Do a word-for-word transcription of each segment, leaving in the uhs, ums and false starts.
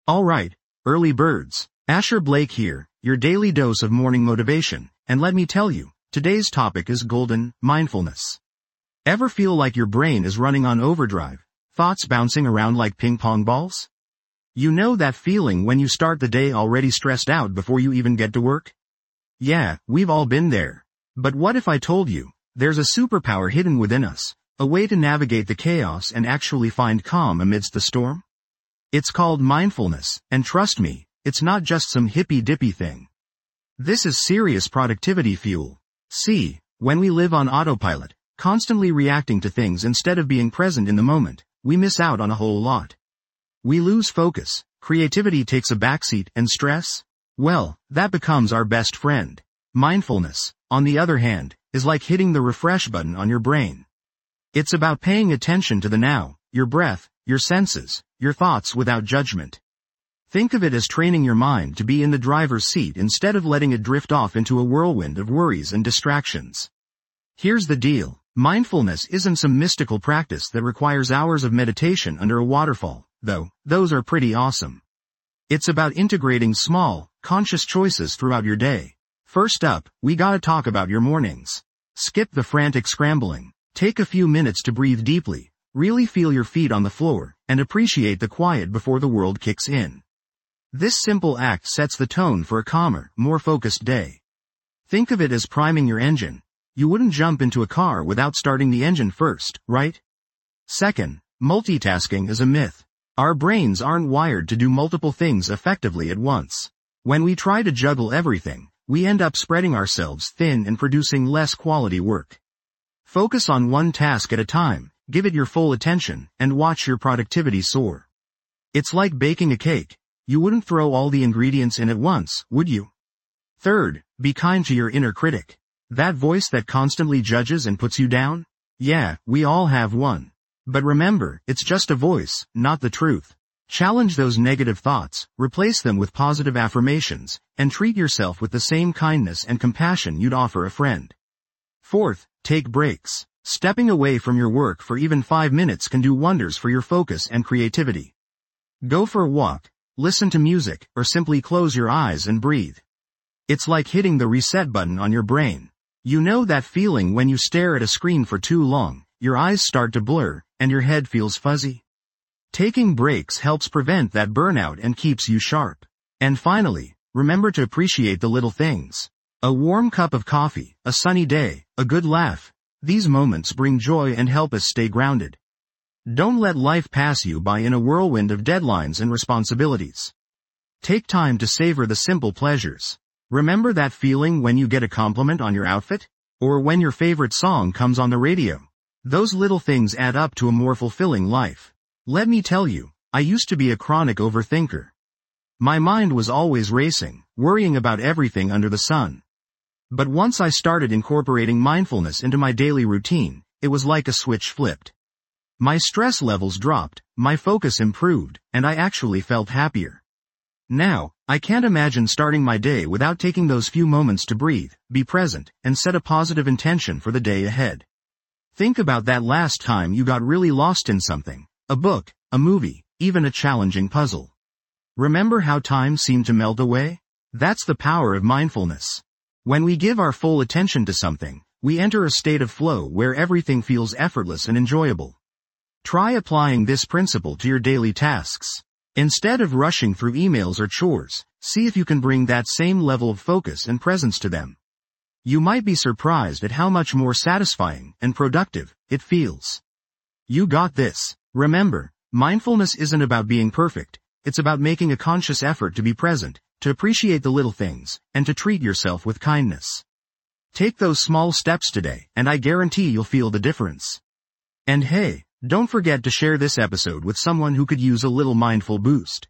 Alright, early birds. Asher Blake here, your daily dose of morning motivation, and let me tell you, today's topic is golden mindfulness. Ever feel like your brain is running on overdrive, thoughts bouncing around like ping pong balls? You know that feeling when you start the day already stressed out before you even get to work? Yeah, we've all been there. But what if I told you, there's a superpower hidden within us, a way to navigate the chaos and actually find calm amidst the storm? It's called mindfulness, and trust me, it's not just some hippy-dippy thing. This is serious productivity fuel. See, when we live on autopilot, constantly reacting to things instead of being present in the moment, we miss out on a whole lot. We lose focus, creativity takes a backseat, and stress? Well, that becomes our best friend. Mindfulness, on the other hand, is like hitting the refresh button on your brain. It's about paying attention to the now, your breath, your senses, your thoughts without judgment. Think of it as training your mind to be in the driver's seat instead of letting it drift off into a whirlwind of worries and distractions. Here's the deal. Mindfulness isn't some mystical practice that requires hours of meditation under a waterfall, though those are pretty awesome. It's about integrating small, conscious choices throughout your day. First up, we gotta talk about your mornings. Skip the frantic scrambling. Take a few minutes to breathe deeply, really feel your feet on the floor, and appreciate the quiet before the world kicks in. This simple act sets the tone for a calmer, more focused day. Think of it as priming your engine. You wouldn't jump into a car without starting the engine first, right? Second, multitasking is a myth. Our brains aren't wired to do multiple things effectively at once. When we try to juggle everything, we end up spreading ourselves thin and producing less quality work. Focus on one task at a time, give it your full attention, and watch your productivity soar. It's like baking a cake. You wouldn't throw all the ingredients in at once, would you? Third, be kind to your inner critic. That voice that constantly judges and puts you down? Yeah, we all have one. But remember, it's just a voice, not the truth. Challenge those negative thoughts, replace them with positive affirmations, and treat yourself with the same kindness and compassion you'd offer a friend. Fourth, take breaks. Stepping away from your work for even five minutes can do wonders for your focus and creativity. Go for a walk, listen to music, or simply close your eyes and breathe. It's like hitting the reset button on your brain. You know that feeling when you stare at a screen for too long, your eyes start to blur, and your head feels fuzzy? Taking breaks helps prevent that burnout and keeps you sharp. And finally, remember to appreciate the little things. A warm cup of coffee, a sunny day, a good laugh. These moments bring joy and help us stay grounded. Don't let life pass you by in a whirlwind of deadlines and responsibilities. Take time to savor the simple pleasures. Remember that feeling when you get a compliment on your outfit? Or when your favorite song comes on the radio? Those little things add up to a more fulfilling life. Let me tell you, I used to be a chronic overthinker. My mind was always racing, worrying about everything under the sun. But once I started incorporating mindfulness into my daily routine, it was like a switch flipped. My stress levels dropped, my focus improved, and I actually felt happier. Now, I can't imagine starting my day without taking those few moments to breathe, be present, and set a positive intention for the day ahead. Think about that last time you got really lost in something, a book, a movie, even a challenging puzzle. Remember how time seemed to melt away? That's the power of mindfulness. When we give our full attention to something, we enter a state of flow where everything feels effortless and enjoyable. Try applying this principle to your daily tasks. Instead of rushing through emails or chores, see if you can bring that same level of focus and presence to them. You might be surprised at how much more satisfying and productive it feels. You got this. Remember, mindfulness isn't about being perfect, it's about making a conscious effort to be present, to appreciate the little things, and to treat yourself with kindness. Take those small steps today, and I guarantee you'll feel the difference. And hey, don't forget to share this episode with someone who could use a little mindful boost.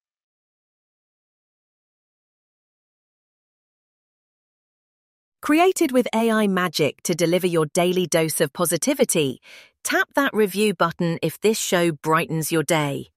Created with A I magic to deliver your daily dose of positivity, tap that review button if this show brightens your day.